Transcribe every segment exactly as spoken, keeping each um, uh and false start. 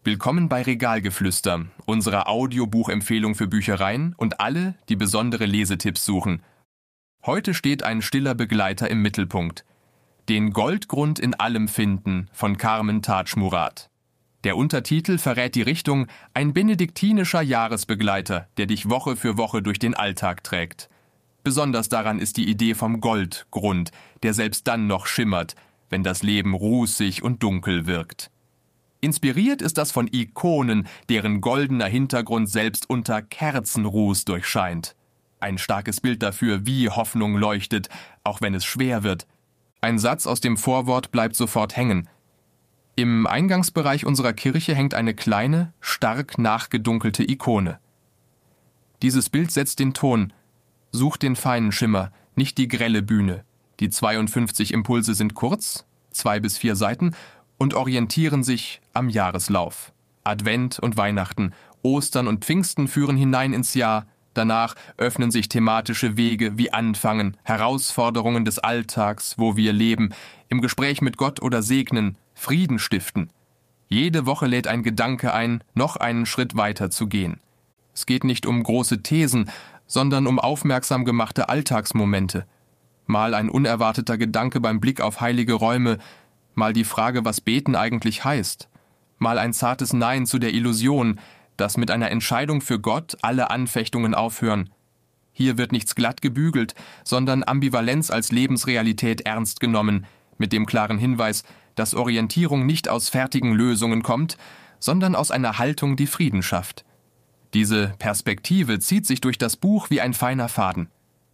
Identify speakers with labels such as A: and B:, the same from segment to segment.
A: Willkommen bei Regalgeflüster, unserer Audiobuchempfehlung für Büchereien und alle, die besondere Lesetipps suchen. Heute steht ein stiller Begleiter im Mittelpunkt. Den Goldgrund in allem finden von Carmen Taj Murad. Der Untertitel verrät die Richtung: ein benediktinischer Jahresbegleiter, der dich Woche für Woche durch den Alltag trägt. Besonders daran ist die Idee vom Goldgrund, der selbst dann noch schimmert, wenn das Leben rußig und dunkel wirkt. Inspiriert ist das von Ikonen, deren goldener Hintergrund selbst unter Kerzenruß durchscheint. Ein starkes Bild dafür, wie Hoffnung leuchtet, auch wenn es schwer wird. Ein Satz aus dem Vorwort bleibt sofort hängen. Im Eingangsbereich unserer Kirche hängt eine kleine, stark nachgedunkelte Ikone. Dieses Bild setzt den Ton. Sucht den feinen Schimmer, nicht die grelle Bühne. Die zweiundfünfzig Impulse sind kurz, zwei bis vier Seiten, und orientieren sich am Jahreslauf. Advent und Weihnachten, Ostern und Pfingsten führen hinein ins Jahr. Danach öffnen sich thematische Wege wie Anfangen, Herausforderungen des Alltags, wo wir leben, im Gespräch mit Gott oder segnen, Frieden stiften. Jede Woche lädt ein Gedanke ein, noch einen Schritt weiter zu gehen. Es geht nicht um große Thesen, sondern um aufmerksam gemachte Alltagsmomente. Mal ein unerwarteter Gedanke beim Blick auf heilige Räume, mal die Frage, was Beten eigentlich heißt, mal ein zartes Nein zu der Illusion, dass mit einer Entscheidung für Gott alle Anfechtungen aufhören. Hier wird nichts glatt gebügelt, sondern Ambivalenz als Lebensrealität ernst genommen, mit dem klaren Hinweis, dass Orientierung nicht aus fertigen Lösungen kommt, sondern aus einer Haltung, die Frieden schafft. Diese Perspektive zieht sich durch das Buch wie ein feiner Faden.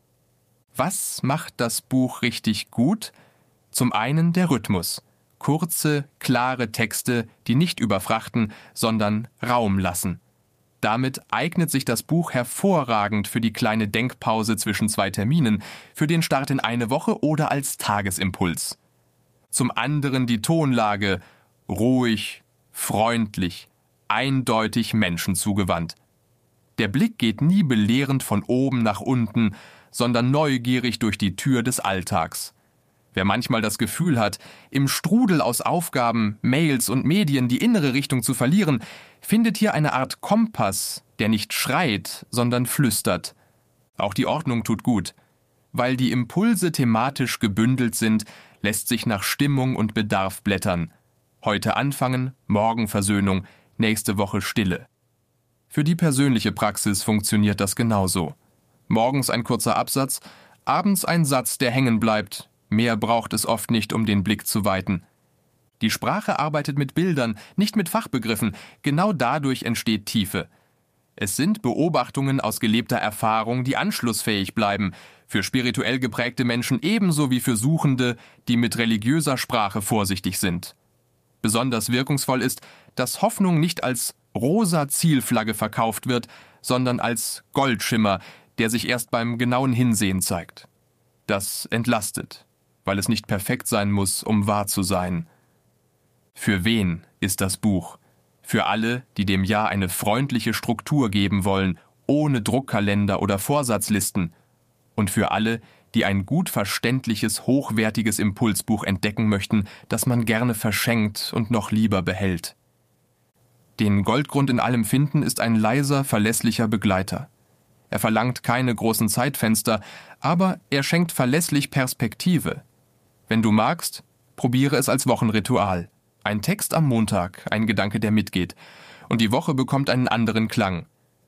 A: Was macht das Buch richtig gut? Zum einen der Rhythmus. Kurze, klare Texte, die nicht überfrachten, sondern Raum lassen. Damit eignet sich das Buch hervorragend für die kleine Denkpause zwischen zwei Terminen, für den Start in eine Woche oder als Tagesimpuls. Zum anderen die Tonlage: ruhig, freundlich, eindeutig menschenzugewandt. Der Blick geht nie belehrend von oben nach unten, sondern neugierig durch die Tür des Alltags. Wer manchmal das Gefühl hat, im Strudel aus Aufgaben, Mails und Medien die innere Richtung zu verlieren, findet hier eine Art Kompass, der nicht schreit, sondern flüstert. Auch die Ordnung tut gut. Weil die Impulse thematisch gebündelt sind, lässt sich nach Stimmung und Bedarf blättern. Heute anfangen, morgen Versöhnung, nächste Woche Stille. Für die persönliche Praxis funktioniert das genauso. Morgens ein kurzer Absatz, abends ein Satz, der hängen bleibt. Mehr braucht es oft nicht, um den Blick zu weiten. Die Sprache arbeitet mit Bildern, nicht mit Fachbegriffen. Genau dadurch entsteht Tiefe. Es sind Beobachtungen aus gelebter Erfahrung, die anschlussfähig bleiben, für spirituell geprägte Menschen ebenso wie für Suchende, die mit religiöser Sprache vorsichtig sind. Besonders wirkungsvoll ist, dass Hoffnung nicht als rosa Zielflagge verkauft wird, sondern als Goldschimmer, der sich erst beim genauen Hinsehen zeigt. Das entlastet, weil es nicht perfekt sein muss, um wahr zu sein. Für wen ist das Buch? Für alle, die dem Jahr eine freundliche Struktur geben wollen, ohne Druckkalender oder Vorsatzlisten. Und für alle, die ein gut verständliches, hochwertiges Impulsbuch entdecken möchten, das man gerne verschenkt und noch lieber behält. Den Goldgrund in allem finden ist ein leiser, verlässlicher Begleiter. Er verlangt keine großen Zeitfenster, aber er schenkt verlässlich Perspektive. Wenn du magst, probiere es als Wochenritual. Ein Text am Montag, ein Gedanke, der mitgeht. Und die Woche bekommt einen anderen Klang.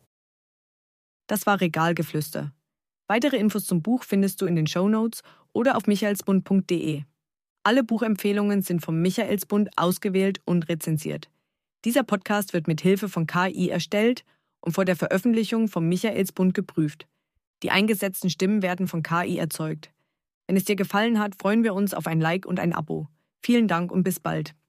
B: Das war Regalgeflüster. Weitere Infos zum Buch findest du in den Shownotes oder auf michaelsbund punkt de. Alle Buchempfehlungen sind vom Michaelsbund ausgewählt und rezensiert. Dieser Podcast wird mit Hilfe von K I erstellt und vor der Veröffentlichung vom Michaelsbund geprüft. Die eingesetzten Stimmen werden von K I erzeugt. Wenn es dir gefallen hat, freuen wir uns auf ein Like und ein Abo. Vielen Dank und bis bald.